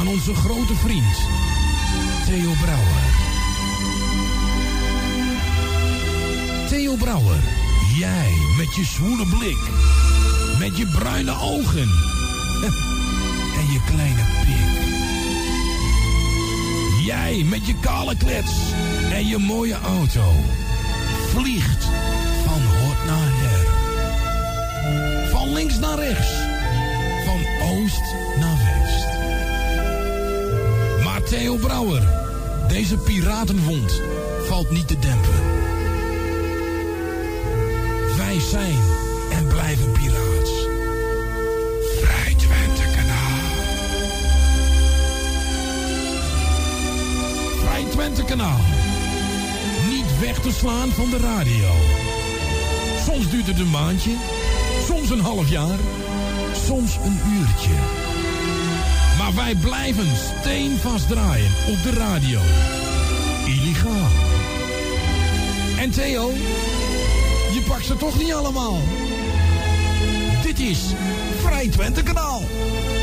onze grote vriend Theo Brouwer. Theo Brouwer, jij met je zwoele blik, met je bruine ogen en je kleine pik. Jij met je kale klets en je mooie auto vliegt van hot naar her. Van links naar rechts, van oost naar west. Maar Theo Brouwer, deze piratenwond valt niet te dempen. Wij zijn en blijven piraats. Vrij Twente Kanaal. Vrij Twente Kanaal. Niet weg te slaan van de radio. Soms duurt het een maandje, soms een half jaar, soms een uurtje. Maar wij blijven steenvast draaien op de radio. Illegaal. En Theo, je pakt ze toch niet allemaal. Dit is Vrij Twente Kanaal.